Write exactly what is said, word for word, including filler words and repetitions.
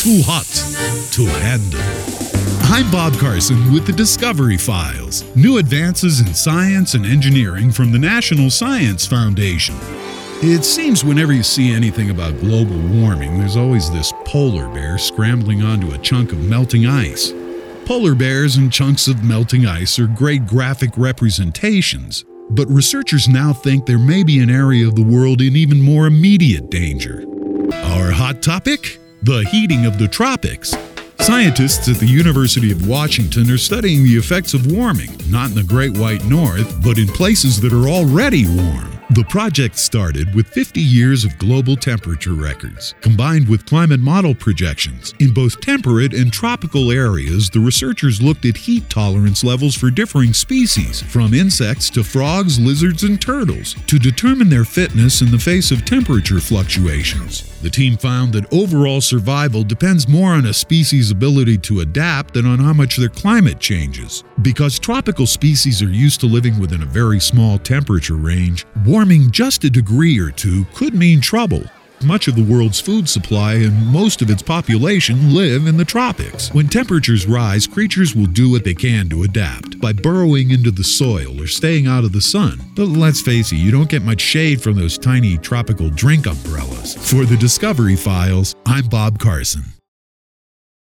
too hot to handle. I'm Bob Carson with the Discovery Files, new advances in science and engineering from the National Science Foundation. It seems whenever you see anything about global warming, there's always this polar bear scrambling onto a chunk of melting ice. Polar bears and chunks of melting ice are great graphic representations, but researchers now think there may be an area of the world in even more immediate danger. Our hot topic? The heating of the tropics. Scientists at the University of Washington are studying the effects of warming, not in the Great White North, but in places that are already warm. The project started with fifty years of global temperature records, combined with climate model projections. In both temperate and tropical areas, the researchers looked at heat tolerance levels for differing species, from insects to frogs, lizards, and turtles, to determine their fitness in the face of temperature fluctuations. The team found that overall survival depends more on a species' ability to adapt than on how much their climate changes. Because tropical species are used to living within a very small temperature range, warming just a degree or two could mean trouble. Much of the world's food supply and most of its population live in the tropics. When temperatures rise, creatures will do what they can to adapt, by burrowing into the soil or staying out of the sun. But let's face it, you don't get much shade from those tiny tropical drink umbrellas. For the Discovery Files, I'm Bob Carson.